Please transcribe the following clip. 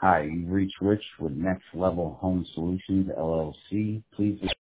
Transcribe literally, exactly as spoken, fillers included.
Hi, you've reached Rich with Next Level Home Solutions, L L C. Please